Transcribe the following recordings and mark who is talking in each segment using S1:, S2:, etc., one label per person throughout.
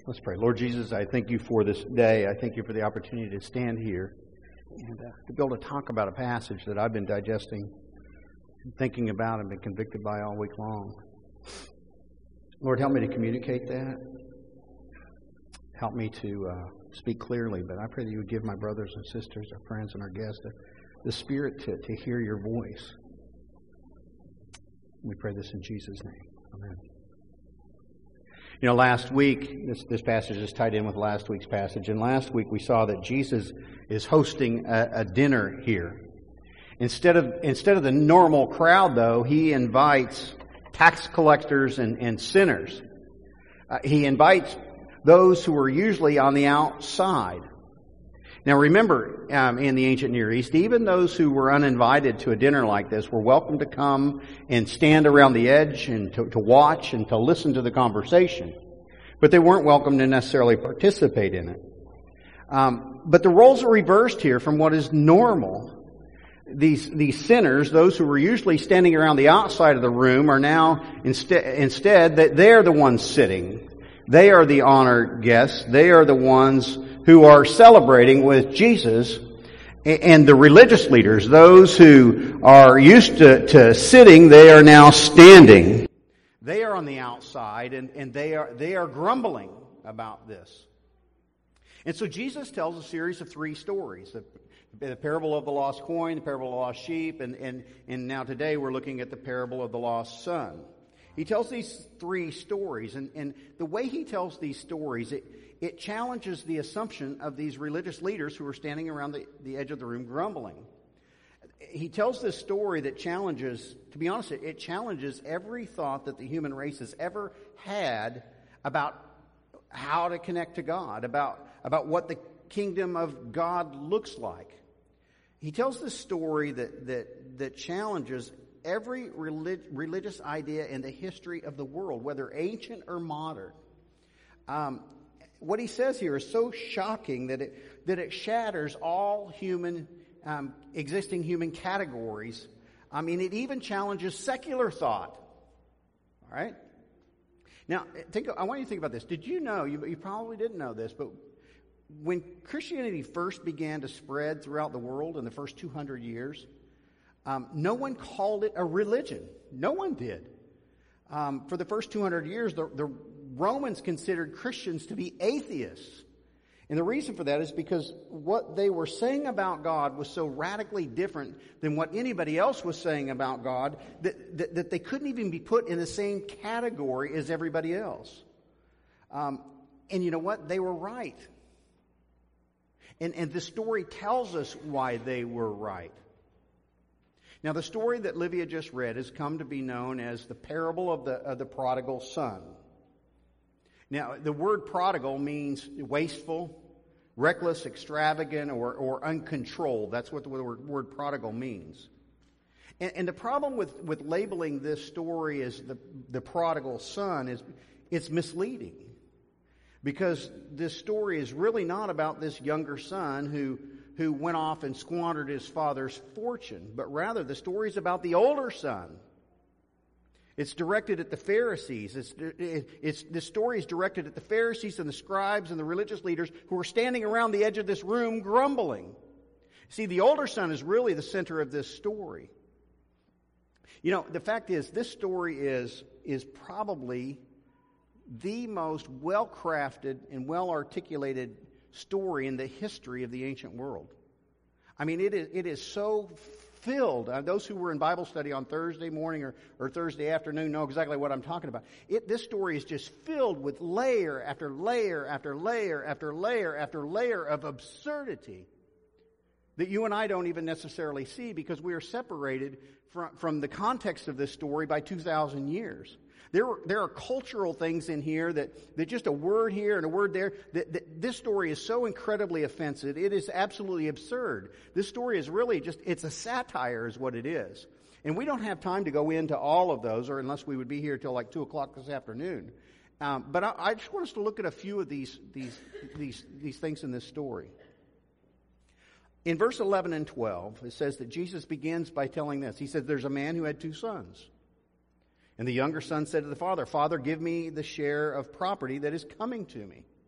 S1: Let's pray. Lord Jesus, I thank you for this day. I thank you for the opportunity to stand here and to be able to talk about a passage that I've been digesting, thinking about, and been convicted by all week long. Lord, help me to communicate that. Help me to speak clearly, but I pray that you would give my brothers and sisters, our friends and our guests, the Spirit to hear your voice. We pray this in Jesus' name. Amen. You know, last week, this passage is tied in with last week's passage, and last week we saw that Jesus is hosting a dinner here. Instead of the normal crowd, though, he invites tax collectors and sinners. He invites those who are usually on the outside. Now remember, in the ancient Near East, even those who were uninvited to a dinner like this were welcome to come and stand around the edge and to watch and to listen to the conversation. But they weren't welcome to necessarily participate in it. But the roles are reversed here from what is normal. These sinners, those who were usually standing around the outside of the room, are now instead they're the ones sitting. They are the honored guests. They are the ones who are celebrating with Jesus. And the religious leaders, those who are used to sitting, they are now standing. They are on the outside, and they are grumbling about this. And so Jesus tells a series of three stories. The parable of the lost coin, the parable of the lost sheep, and now today we're looking at the parable of the lost son. He tells these three stories, and the way he tells these stories, it challenges the assumption of these religious leaders who are standing around the edge of the room grumbling. He tells this story that challenges, to be honest, it challenges every thought that the human race has ever had about how to connect to God, about what the kingdom of God looks like. He tells this story that challenges every religious idea in the history of the world, whether ancient or modern. What he says here is so shocking that it shatters all existing human categories. I mean, it even challenges secular thought. All right? Now, I want you to think about this. Did you know, you probably didn't know this, but when Christianity first began to spread throughout the world in the first 200 years, no one called it a religion. No one did. For the first 200 years, the Romans considered Christians to be atheists. And the reason for that is because what they were saying about God was so radically different than what anybody else was saying about God that they couldn't even be put in the same category as everybody else. And you know what? They were right. And the story tells us why they were right. Now, the story that Livia just read has come to be known as the parable of the prodigal son. Now, the word prodigal means wasteful, reckless, extravagant, or uncontrolled. That's what the word prodigal means. And the problem with labeling this story as the prodigal son is it's misleading. Because this story is really not about this younger son who went off and squandered his father's fortune, but rather the story is about the older son. It's directed at the Pharisees. The story is directed at the Pharisees and the scribes and the religious leaders who are standing around the edge of this room grumbling. See, the older son is really the center of this story. You know, the fact is, this story is probably the most well-crafted and well-articulated story in the history of the ancient world. I mean, it is so filled. Those who were in Bible study on Thursday morning or Thursday afternoon know exactly what I'm talking about. This story is just filled with layer after layer after layer after layer after layer of absurdity that you and I don't even necessarily see because we are separated from the context of this story by 2,000 years. There are cultural things in here that just a word here and a word there, that this story is so incredibly offensive. It is absolutely absurd. This story is really it's a satire is what it is. And we don't have time to go into all of those, or unless we would be here till like 2 o'clock this afternoon. But I just want us to look at a few of these things in this story. In verse 11 and 12, it says that Jesus begins by telling this. He says, there's a man who had 2 sons. And the younger son said to the father, Father, give me the share of property that is coming to me.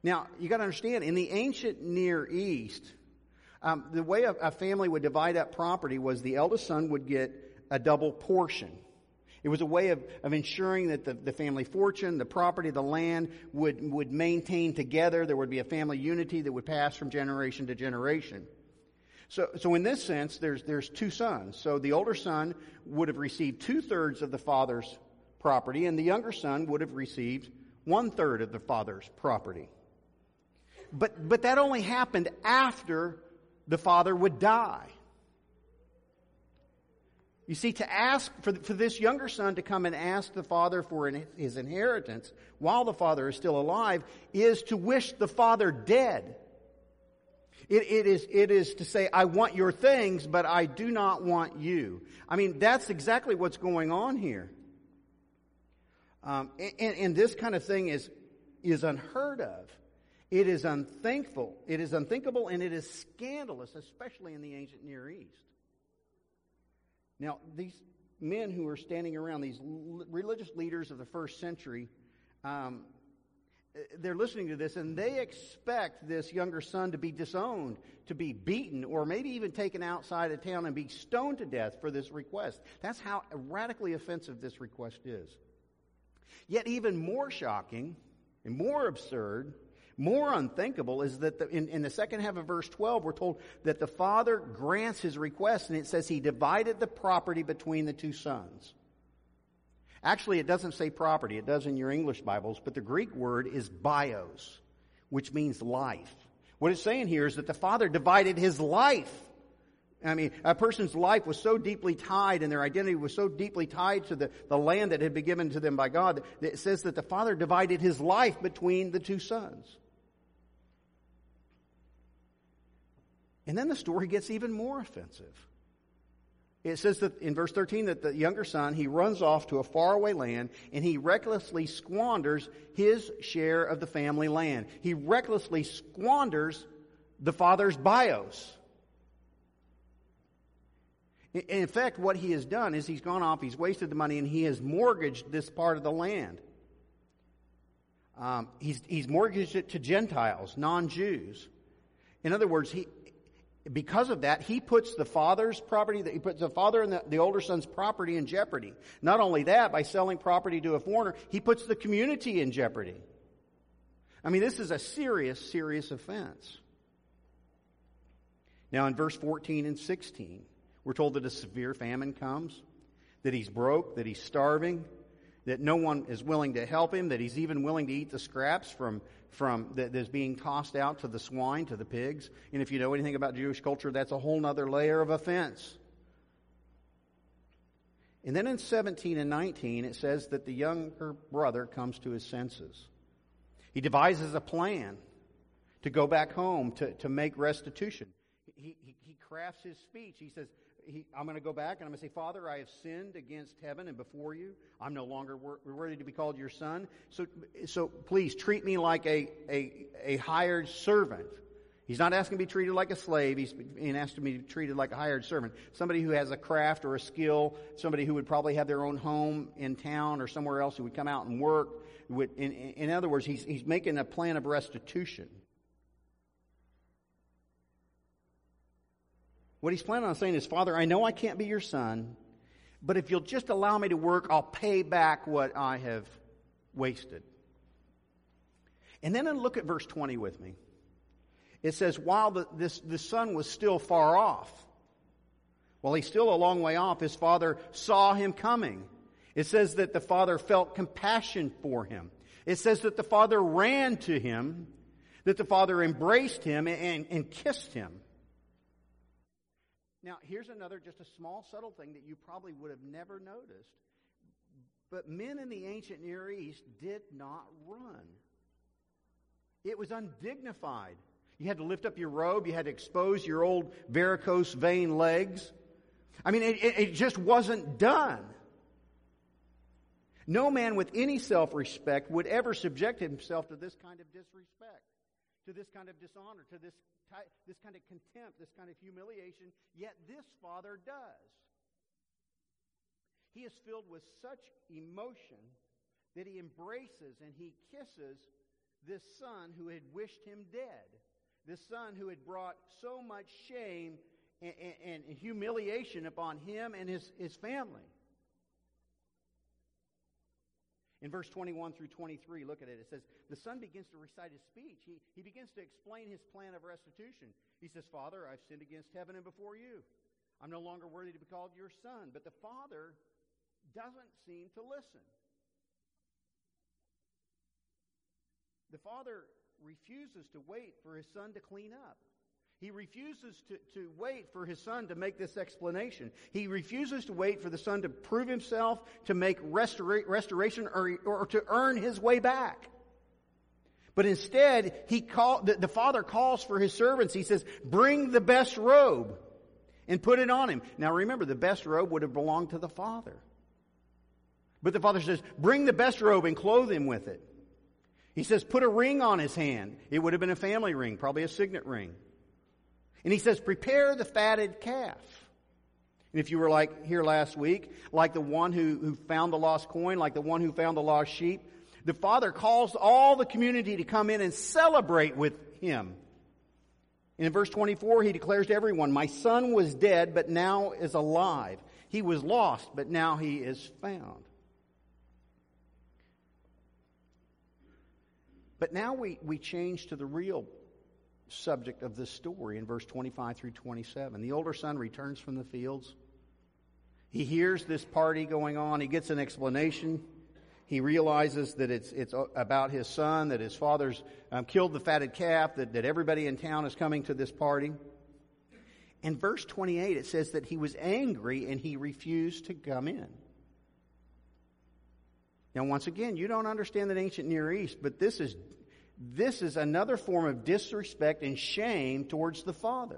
S1: Now, you got to understand, in the ancient Near East, the way a family would divide up property was the eldest son would get a double portion. It was a way of ensuring that the family fortune, the property, the land would maintain together. There would be a family unity that would pass from generation to generation. So in this sense, there's two sons. So the older son would have received 2/3 of the father's property, and the younger son would have received 1/3 of the father's property. But that only happened after the father would die. You see, to ask for this younger son to come and ask the father for his inheritance while the father is still alive is to wish the father dead. It is to say, I want your things, but I do not want you. I mean, that's exactly what's going on here. And this kind of thing is unheard of. It is unthinkable. It is unthinkable, and it is scandalous, especially in the ancient Near East. Now, these men who are standing around, these religious leaders of the first century, they're listening to this, and they expect this younger son to be disowned, to be beaten, or maybe even taken outside of town and be stoned to death for this request. That's how radically offensive this request is. Yet even more shocking and more absurd, more unthinkable is that in the second half of verse 12, we're told that the father grants his request, and it says he divided the property between the two sons. Actually, it doesn't say property. It does in your English Bibles, but the Greek word is bios, which means life. What it's saying here is that the father divided his life. I mean, a person's life was so deeply tied, and their identity was so deeply tied to the land that had been given to them by God, that it says that the father divided his life between the two sons. And then the story gets even more offensive. It says that in verse 13 that the younger son, he runs off to a faraway land and he recklessly squanders his share of the family land. He recklessly squanders the father's bios. In fact, what he has done is he's gone off, he's wasted the money, and he has mortgaged this part of the land. He's mortgaged it to Gentiles, non-Jews. In other words, because of that, he puts the father's property, he puts the father and the older son's property in jeopardy. Not only that, by selling property to a foreigner, he puts the community in jeopardy. I mean, this is a serious, serious offense. Now, in verse 14 and 16, we're told that a severe famine comes, that he's broke, that he's starving, that no one is willing to help him, that he's even willing to eat the scraps from that's being tossed out to the swine, to the pigs. And if you know anything about Jewish culture, that's a whole other layer of offense. And then in 17 and 19, it says that the younger brother comes to his senses. He devises a plan to go back home to make restitution. He crafts his speech. He says, I'm going to go back and I'm going to say, Father, I have sinned against heaven and before you. I'm no longer worthy to be called your son. So please treat me like a hired servant. He's not asking to be treated like a slave. He's being asked to be treated like a hired servant. Somebody who has a craft or a skill. Somebody who would probably have their own home in town or somewhere else, who would come out and work. In other words, he's making a plan of restitution. What he's planning on saying is, Father, I know I can't be your son, but if you'll just allow me to work, I'll pay back what I have wasted. And then look at verse 20 with me. It says, while the son was still far off, while he's still a long way off, his father saw him coming. It says that the father felt compassion for him. It says that the father ran to him, that the father embraced him and kissed him. Now, here's another, just a small, subtle thing that you probably would have never noticed. But men in the ancient Near East did not run. It was undignified. You had to lift up your robe. You had to expose your old varicose vein legs. I mean, it just wasn't done. No man with any self-respect would ever subject himself to this kind of disrespect, to this kind of dishonor, to this kind of contempt, this kind of humiliation, yet this father does. He is filled with such emotion that he embraces and he kisses this son who had wished him dead. This son who had brought so much shame and humiliation upon him and his family. In verse 21 through 23, look at it. It says, the son begins to recite his speech. He begins to explain his plan of restitution. He says, Father, I've sinned against heaven and before you. I'm no longer worthy to be called your son. But the father doesn't seem to listen. The father refuses to wait for his son to clean up. He refuses to wait for his son to make this explanation. He refuses to wait for the son to prove himself, to make restoration, or to earn his way back. But instead, the father calls for his servants. He says, bring the best robe and put it on him. Now remember, the best robe would have belonged to the father. But the father says, bring the best robe and clothe him with it. He says, put a ring on his hand. It would have been a family ring, probably a signet ring. And he says, prepare the fatted calf. And if you were like here last week, like the one who found the lost coin, like the one who found the lost sheep, the father calls all the community to come in and celebrate with him. And in verse 24, he declares to everyone, my son was dead, but now is alive. He was lost, but now he is found. But now we change to the real subject of this story in verse 25 through 27. The older son returns from the fields. He hears this party going on. He gets an explanation. He realizes that it's about his son, that his father's killed the fatted calf, that everybody in town is coming to this party. In verse 28, it says that he was angry and he refused to come in. Now, once again, you don't understand the ancient Near East, but this is another form of disrespect and shame towards the father.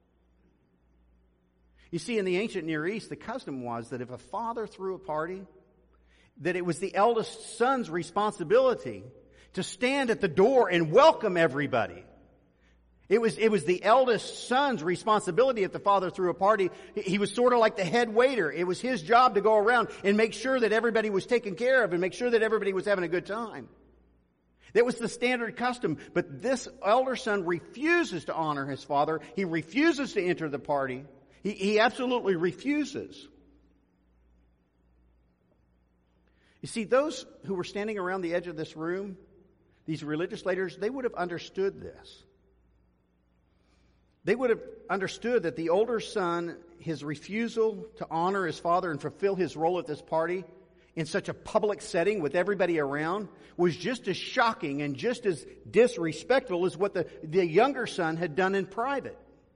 S1: You see, in the ancient Near East, the custom was that if a father threw a party, that it was the eldest son's responsibility to stand at the door and welcome everybody. It was the eldest son's responsibility if the father threw a party. He was sort of like the head waiter. It was his job to go around and make sure that everybody was taken care of and make sure that everybody was having a good time. That was the standard custom. But this elder son refuses to honor his father. He refuses to enter the party. He absolutely refuses. You see, those who were standing around the edge of this room, these religious leaders, they would have understood this. They would have understood that the older son, his refusal to honor his father and fulfill his role at this party in such a public setting with everybody around was just as shocking and just as disrespectful as what the younger son had done in private.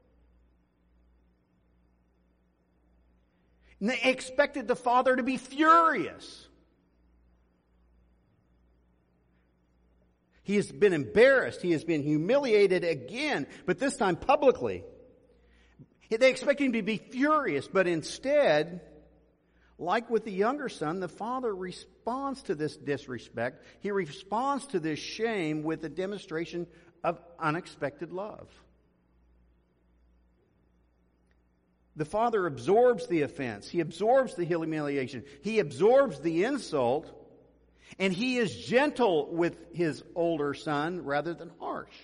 S1: And they expected the father to be furious. He has been embarrassed. He has been humiliated again, but this time publicly. They expect him to be furious, but instead, like with the younger son, the father responds to this disrespect. He responds to this shame with a demonstration of unexpected love. The father absorbs the offense. He absorbs the humiliation. He absorbs the insult. And he is gentle with his older son rather than harsh.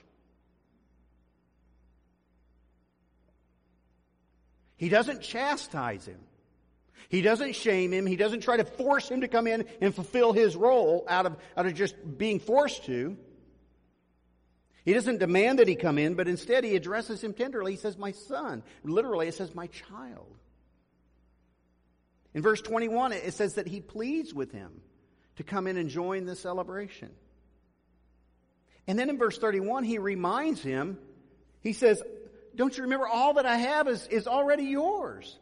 S1: He doesn't chastise him. He doesn't shame him. He doesn't try to force him to come in and fulfill his role out of just being forced to. He doesn't demand that he come in, but instead he addresses him tenderly. He says, my son. Literally, it says, my child. In verse 21, it says that he pleads with him to come in and join the celebration. And then in verse 31, he reminds him, he says, don't you remember all that I have is already yours?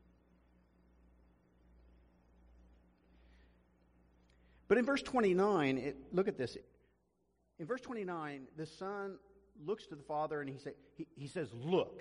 S1: But in verse 29, look at this. In verse 29, the son looks to the father and he says, look.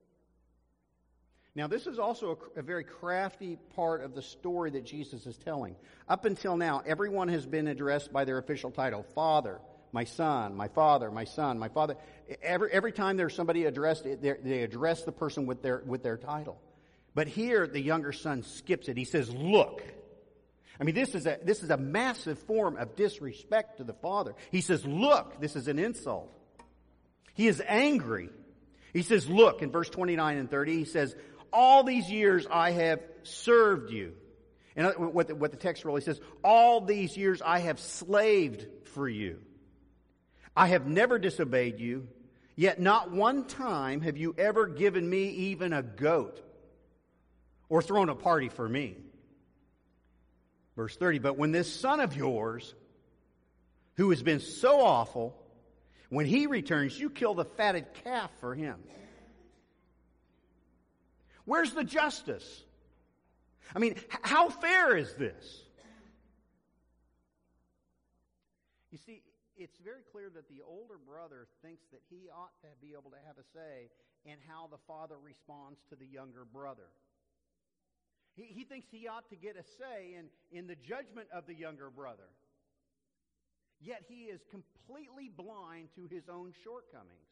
S1: Now, this is also a very crafty part of the story that Jesus is telling. Up until now, everyone has been addressed by their official title. Father, my son, my father, my son, my father. Every time there's somebody addressed, they address the person with their title. But here, the younger son skips it. He says, look. I mean, this is a massive form of disrespect to the Father. He says, look, this is an insult. He is angry. He says, look, in verse 29 and 30, he says, all these years I have served you. And what the text really says, all these years I have slaved for you. I have never disobeyed you, yet not one time have you ever given me even a goat or thrown a party for me. Verse 30, but when this son of yours, who has been so awful, when he returns, you kill the fatted calf for him. Where's the justice? I mean, how fair is this? You see, it's very clear that the older brother thinks that he ought to be able to have a say in how the father responds to the younger brother. He thinks he ought to get a say in the judgment of the younger brother. Yet he is completely blind to his own shortcomings.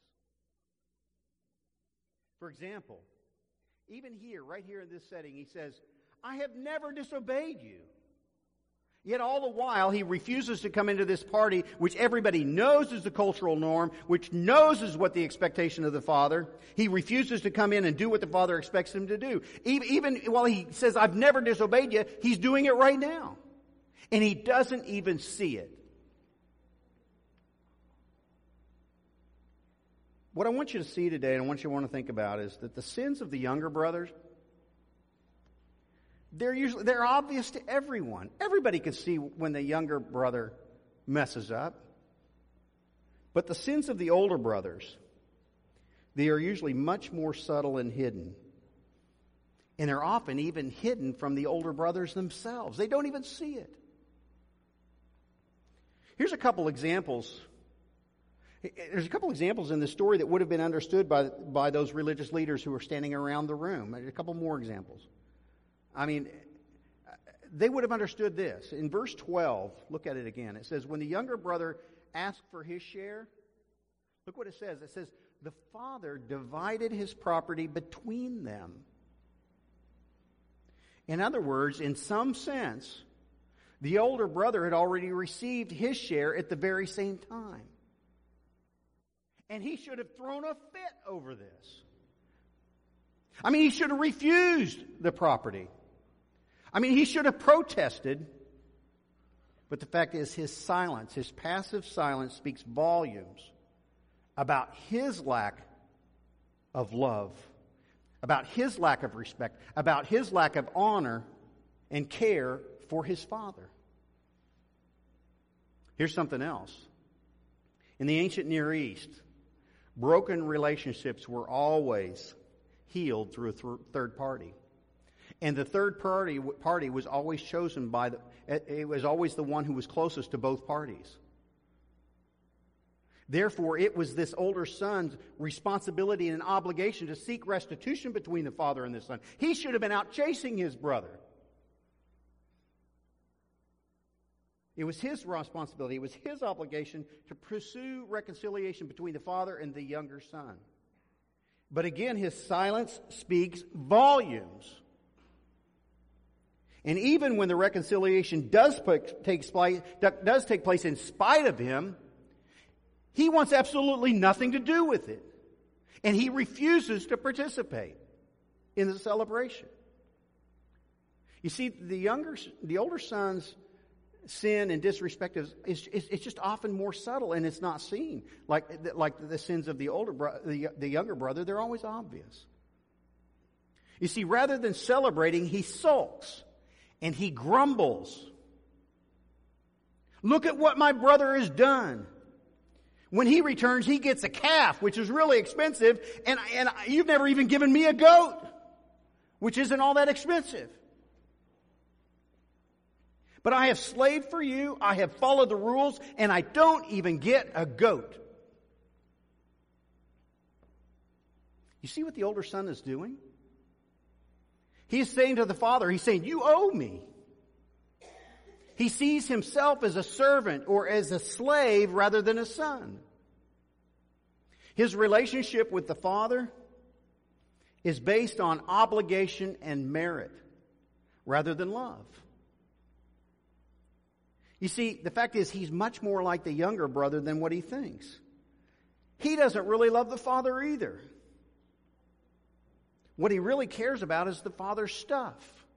S1: For example, even here, right here in this setting, he says, I have never disobeyed you. Yet all the while, he refuses to come into this party, which everybody knows is the cultural norm, which knows is what the expectation of the Father. He refuses to come in and do what the Father expects him to do. Even while he says, I've never disobeyed you, he's doing it right now. And he doesn't even see it. What I want you to see today, and I want you to think about, is that the sins of the younger brothers, they're obvious to everyone. Everybody can see when the younger brother messes up. But the sins of the older brothers, they are usually much more subtle and hidden. And they're often even hidden from the older brothers themselves. They don't even see it. Here's a couple examples. There's a couple examples in the story that would have been understood by those religious leaders who were standing around the room. A couple more examples. I mean, they would have understood this. In verse 12, look at it again. It says, when the younger brother asked for his share, look what it says. It says, the father divided his property between them. In other words, in some sense, the older brother had already received his share at the very same time. And he should have thrown a fit over this. I mean, he should have refused the property. I mean, he should have protested. But the fact is, his silence, his passive silence, speaks volumes about his lack of love, about his lack of respect, about his lack of honor and care for his father. Here's something else. In the ancient Near East, broken relationships were always healed through a third party. And the third party was always chosen it was always the one who was closest to both parties. Therefore, it was this older son's responsibility and obligation to seek restitution between the father and the son. He should have been out chasing his brother. It was his responsibility, it was his obligation to pursue reconciliation between the father and the younger son. But again, his silence speaks volumes. And even when the reconciliation does take place in spite of him, he wants absolutely nothing to do with it. And he refuses to participate in the celebration. You see, the older son's sin and disrespect is just often more subtle, and it's not seen. Like the sins of the younger brother, they're always obvious. You see, rather than celebrating, he sulks and he grumbles. Look at what my brother has done. When he returns, he gets a calf, which is really expensive, and you've never even given me a goat, which isn't all that expensive. But I have slaved for you, I have followed the rules, and I don't even get a goat. You see what the older son is doing? He's saying to the father, he's saying, you owe me. He sees himself as a servant or as a slave rather than a son. His relationship with the father is based on obligation and merit rather than love. You see, the fact is he's much more like the younger brother than what he thinks. He doesn't really love the father either. What he really cares about is the father's stuff.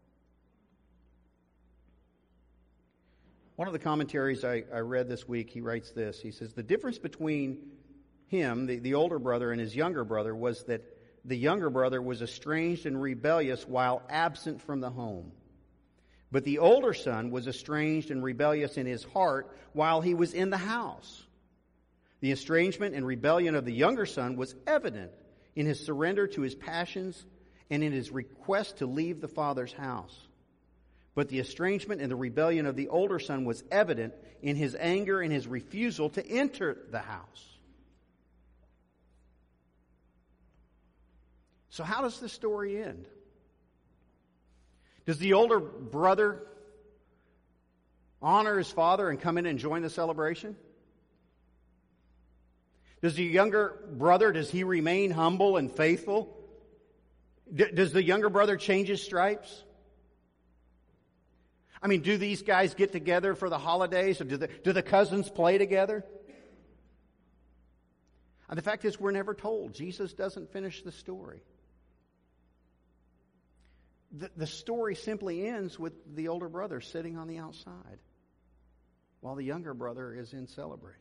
S1: One of the commentaries I read this week, he writes this. He says, the difference between him, the older brother, and his younger brother was that the younger brother was estranged and rebellious while absent from the home. But the older son was estranged and rebellious in his heart while he was in the house. The estrangement and rebellion of the younger son was evident in his surrender to his passions and in his request to leave the father's house. But the estrangement and the rebellion of the older son was evident in his anger and his refusal to enter the house. So how does this story end? Does the older brother honor his father and come in and join the celebration? Does the younger brother, does he remain humble and faithful? Does the younger brother change his stripes? I mean, do these guys get together for the holidays? Or do the cousins play together? And the fact is, we're never told. Jesus doesn't finish the story. The story simply ends with the older brother sitting on the outside while the younger brother is in celebrating.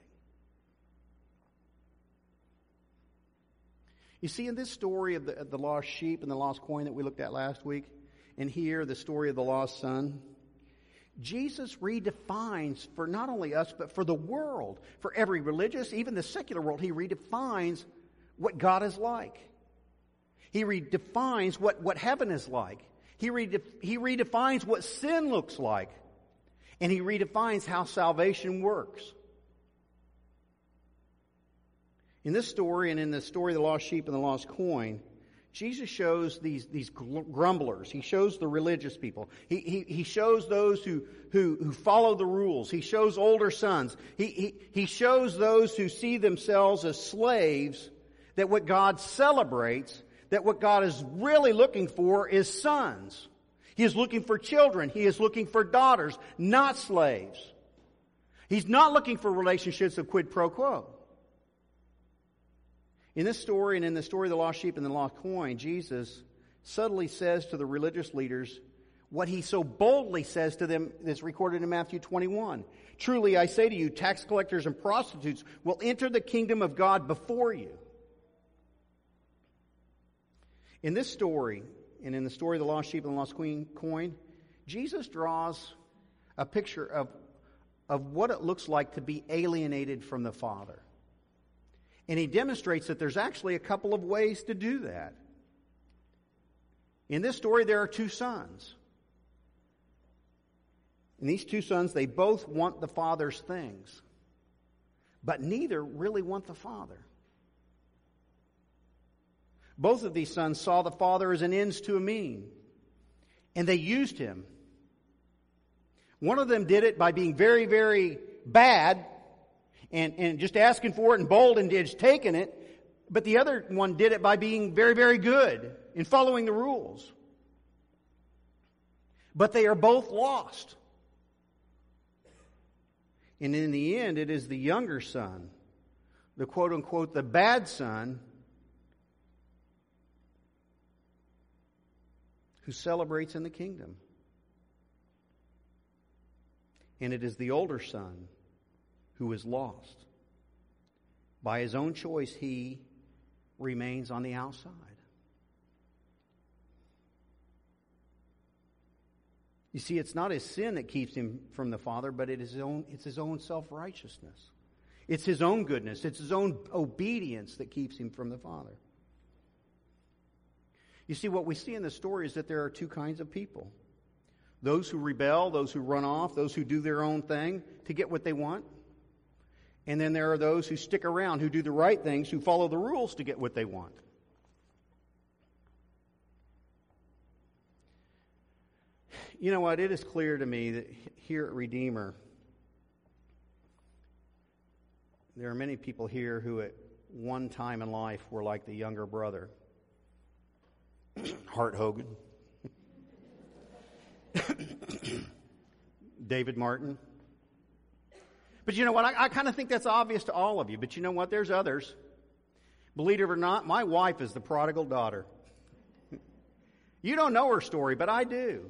S1: You see, in this story of the lost sheep and the lost coin that we looked at last week, and here the story of the lost son, Jesus redefines for not only us, but for the world, for every religious, even the secular world, he redefines what God is like. He redefines what heaven is like. He redefines what sin looks like. And he redefines how salvation works. In this story and in the story of the lost sheep and the lost coin, Jesus shows these grumblers. He shows the religious people. He shows those who follow the rules. He shows older sons. He shows those who see themselves as slaves, that what God celebrates, that what God is really looking for is sons. He is looking for children. He is looking for daughters, not slaves. He's not looking for relationships of quid pro quo. In this story and in the story of the lost sheep and the lost coin, Jesus subtly says to the religious leaders what he so boldly says to them that's recorded in Matthew 21. Truly, I say to you, tax collectors and prostitutes will enter the kingdom of God before you. In this story, and in the story of the lost sheep and the lost coin, Jesus draws a picture of what it looks like to be alienated from the Father. And he demonstrates that there's actually a couple of ways to do that. In this story, there are two sons. And these two sons, they both want the Father's things. But neither really want the Father. Both of these sons saw the Father as an ends to a mean. And they used him. One of them did it by being very, very bad and just asking for it and bold and just taking it. But the other one did it by being very, very good in following the rules. But they are both lost. And in the end, it is the younger son, the quote-unquote, the bad son, who celebrates in the kingdom. And it is the older son who is lost. By his own choice, he remains on the outside. You see, it's not his sin that keeps him from the Father, but it's his own self-righteousness. It's his own goodness. It's his own obedience that keeps him from the Father. You see, what we see in the story is that there are two kinds of people. Those who rebel, those who run off, those who do their own thing to get what they want. And then there are those who stick around, who do the right things, who follow the rules to get what they want. You know what? It is clear to me that here at Redeemer, there are many people here who at one time in life were like the younger brother. Hart Hogan. David Martin. But you know what? I kind of think that's obvious to all of you. But you know what? There's others. Believe it or not, my wife is the prodigal daughter. You don't know her story, but I do.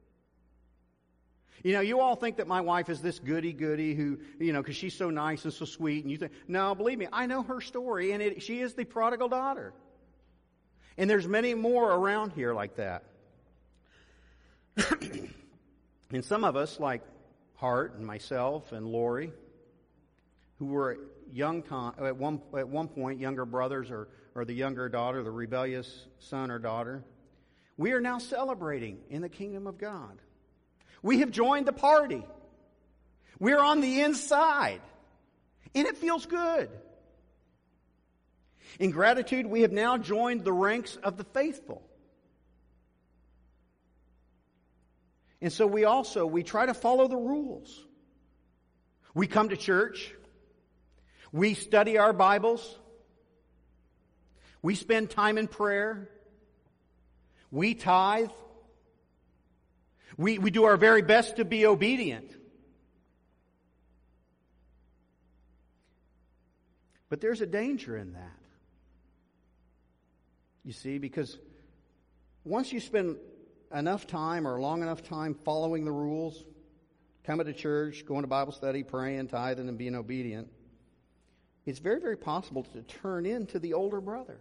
S1: You know, you all think that my wife is this goody-goody who, you know, because she's so nice and so sweet. And you think, no, believe me, I know her story, and she is the prodigal daughter. And there's many more around here like that. And some of us, like Hart and myself and Lori, who were at one point younger brothers or the younger daughter, the rebellious son or daughter, we are now celebrating in the kingdom of God. We have joined the party. We're on the inside. And it feels good. In gratitude, we have now joined the ranks of the faithful. And so we try to follow the rules. We come to church. We study our Bibles. We spend time in prayer. We tithe. We do our very best to be obedient. But there's a danger in that. You see, because once you spend enough time or long enough time following the rules, coming to church, going to Bible study, praying, tithing, and being obedient, it's very, very possible to turn into the older brother.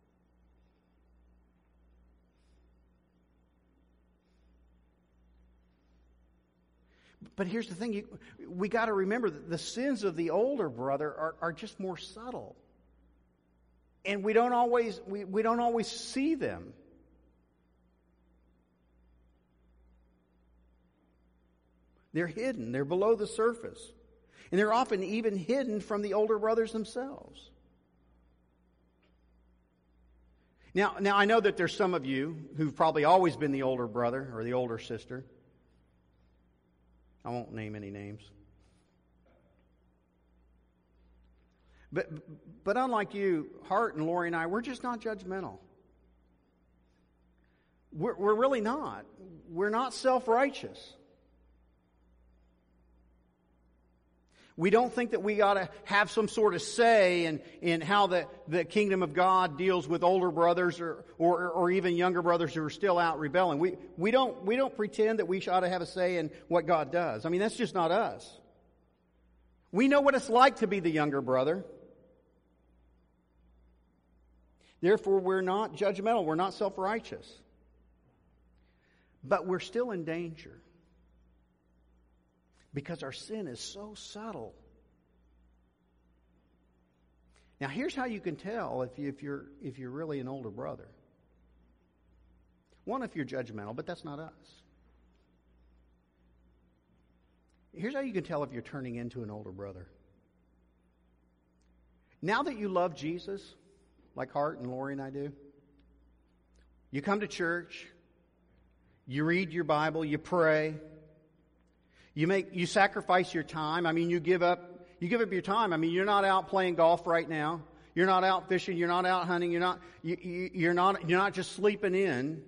S1: But here's the thing, we got to remember that the sins of the older brother are just more subtle. And we don't always see them. They're hidden. They're below the surface. And they're often even hidden from the older brothers themselves. Now I know that there's some of you who've probably always been the older brother or the older sister. I won't name any names. But unlike you, Hart and Lori and I, we're just not judgmental. We're really not. We're not self-righteous. We don't think that we ought to have some sort of say in how the kingdom of God deals with older brothers or even younger brothers who are still out rebelling. We don't pretend that we ought to have a say in what God does. I mean, that's just not us. We know what it's like to be the younger brother. Therefore, we're not judgmental. We're not self-righteous. But we're still in danger. Because our sin is so subtle. Now, here's how you can tell if you're really an older brother. One, if you're judgmental, but that's not us. Here's how you can tell if you're turning into an older brother. Now that you love Jesus, like Hart and Lori and I do, you come to church, you read your Bible, you pray. You sacrifice your time. I mean, you give up your time. I mean, you're not out playing golf right now. You're not out fishing. You're not out hunting. You're not just sleeping in.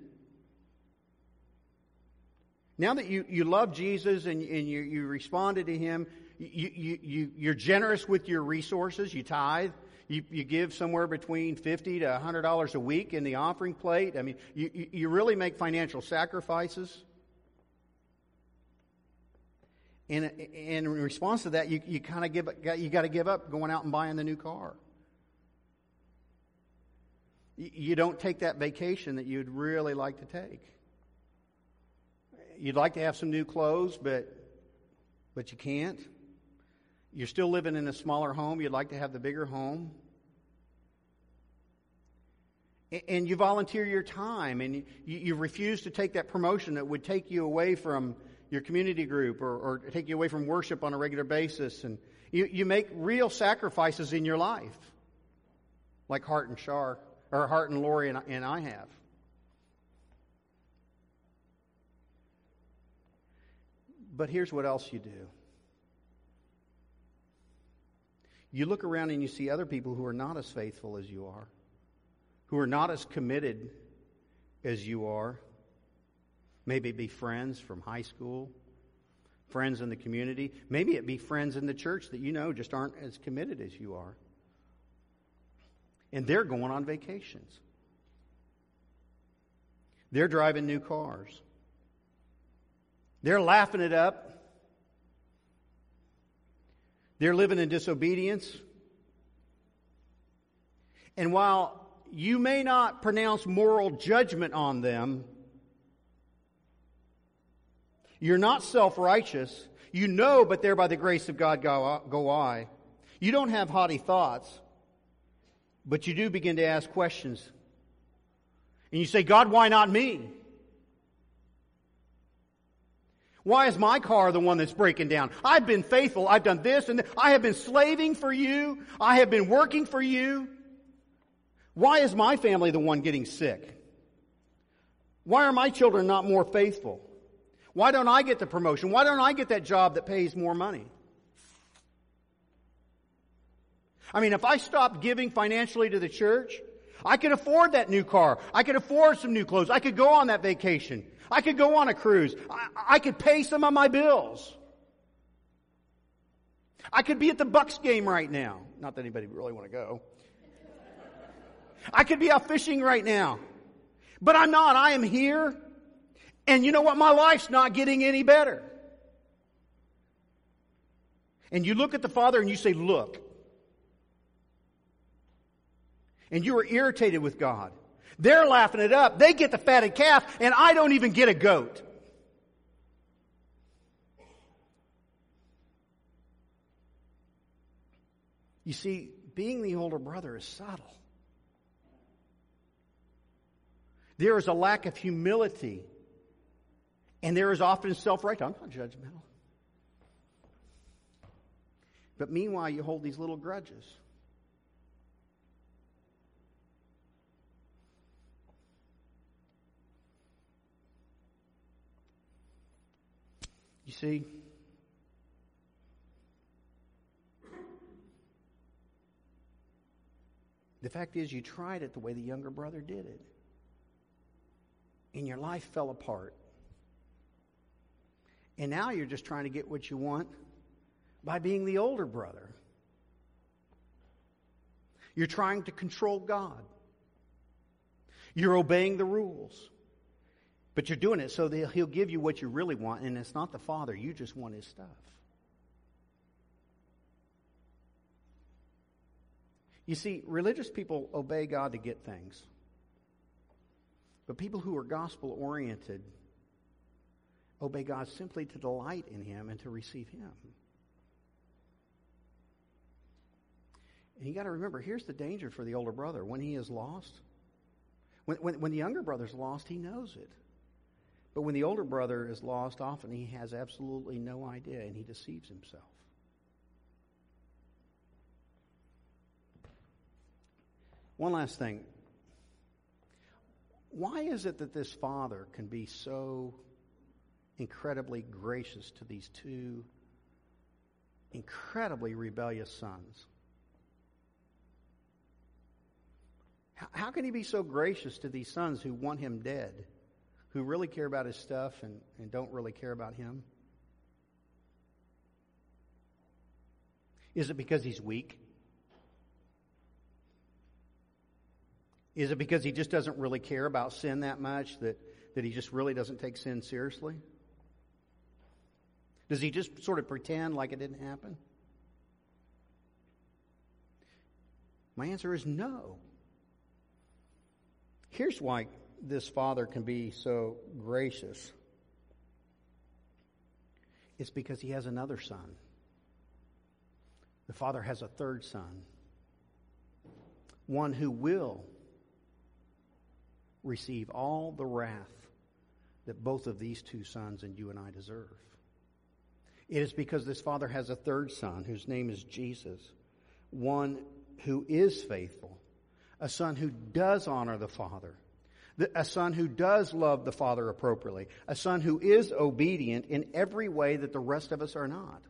S1: Now that you love Jesus and you responded to Him, you're generous with your resources. You tithe. You give somewhere between $50 to $100 a week in the offering plate. I mean, you really make financial sacrifices. And in response to that, you kind of you got to give up going out and buying the new car. You don't take that vacation that you'd really like to take. You'd like to have some new clothes, but you can't. You're still living in a smaller home. You'd like to have the bigger home. And you volunteer your time, and you refuse to take that promotion that would take you away from your community group or take you away from worship on a regular basis. And you make real sacrifices in your life, like Hart and Lori and I have. But here's what else you do. You look around and you see other people who are not as faithful as you are, who are not as committed as you are. Maybe be friends from high school, friends in the community. Maybe it be friends in the church that you know just aren't as committed as you are. And they're going on vacations. They're driving new cars. They're laughing it up. They're living in disobedience. And while you may not pronounce moral judgment on them, you're not self-righteous. You know, but there by the grace of God go I. You don't have haughty thoughts, but you do begin to ask questions. And you say, God, why not me? Why is my car the one that's breaking down? I've been faithful. I've done this and I have been slaving for you. I have been working for you. Why is my family the one getting sick? Why are my children not more faithful? Why don't I get the promotion? Why don't I get that job that pays more money? I mean, if I stopped giving financially to the church, I could afford that new car. I could afford some new clothes. I could go on that vacation. I could go on a cruise. I could pay some of my bills. I could be at the Bucks game right now. Not that anybody would really want to go. I could be out fishing right now. But I'm not. I am here. And you know what? My life's not getting any better. And you look at the Father and you say, look. And you are irritated with God. They're laughing it up. They get the fatted calf, and I don't even get a goat. You see, being the older brother is subtle. There is a lack of humility. And there is often self-righteous. I'm not judgmental. But meanwhile, you hold these little grudges. You see, the fact is you tried it the way the younger brother did it. And your life fell apart. And now you're just trying to get what you want by being the older brother. You're trying to control God. You're obeying the rules. But you're doing it so that He'll give you what you really want, and it's not the Father. You just want His stuff. You see, religious people obey God to get things. But people who are gospel-oriented obey God simply to delight in Him and to receive Him. And you got to remember, here's the danger for the older brother. When he is lost, when the younger brother's lost, he knows it. But when the older brother is lost, often he has absolutely no idea and he deceives himself. One last thing. Why is it that this father can be so incredibly gracious to these two incredibly rebellious sons? How can he be so gracious to these sons who want him dead, who really care about his stuff and don't really care about him? Is it because he's weak? Is it because he just doesn't really care about sin that much, that he just really doesn't take sin seriously? Does he just sort of pretend like it didn't happen? My answer is no. Here's why this father can be so gracious. It's because he has another son. The father has a third son. One who will receive all the wrath that both of these two sons and you and I deserve. It is because this father has a third son whose name is Jesus. One who is faithful. A son who does honor the Father. A son who does love the Father appropriately. A son who is obedient in every way that the rest of us are not.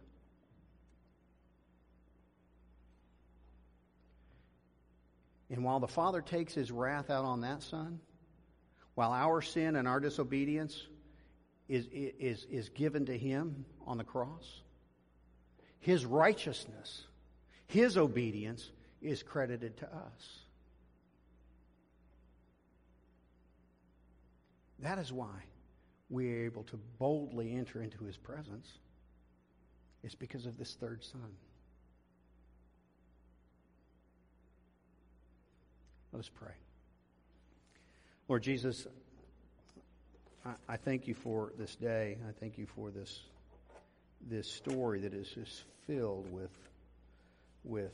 S1: And while the Father takes His wrath out on that son, while our sin and our disobedience is given to him on the cross. His righteousness, his obedience is credited to us. That is why we are able to boldly enter into his presence. It's because of this third Son. Let us pray. Lord Jesus, I thank you for this day. I thank you for this story that is just filled with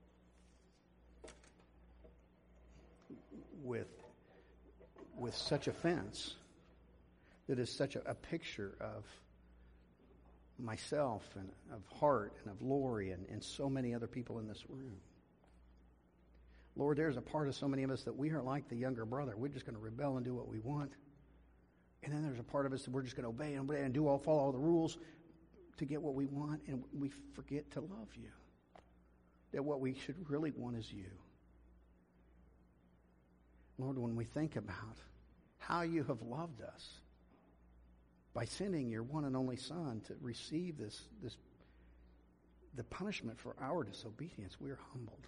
S1: such offense, that is such a picture of myself and of Hart and of Lori and so many other people in this room. Lord, there's a part of so many of us that we are like the younger brother. We're just going to rebel and do what we want. And then there's a part of us that we're just going to obey and follow all the rules to get what we want, and we forget to love you. That what we should really want is you. Lord, when we think about how you have loved us by sending your one and only Son to receive the punishment for our disobedience, we are humbled.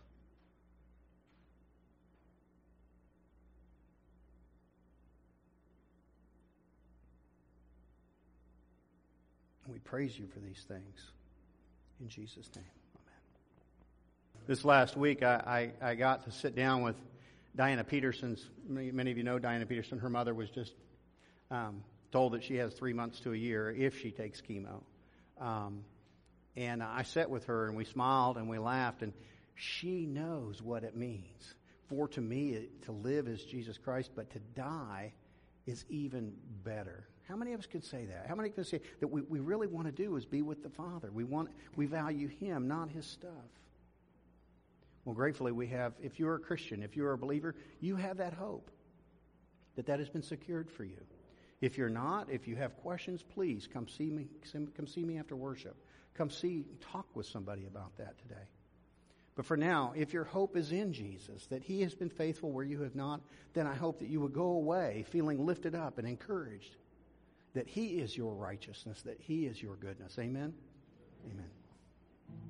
S1: We praise you for these things. In Jesus' name, amen. This last week, I got to sit down with Diana Peterson's. Many of you know Diana Peterson. Her mother was just told that she has 3 months to a year if she takes chemo. And I sat with her, and we smiled, and we laughed, and she knows what it means. For to me, to live is Jesus Christ, but to die is even better. How many of us could say that? How many can say that we really want to do is be with the Father? We value him, not his stuff. Well, gratefully we have, if you're a Christian, if you're a believer, you have that hope that has been secured for you. If you're not, if you have questions, please come see me. Come see me after worship. Talk with somebody about that today. But for now, if your hope is in Jesus, that he has been faithful where you have not, then I hope that you would go away feeling lifted up and encouraged that he is your righteousness, that he is your goodness. Amen? Amen.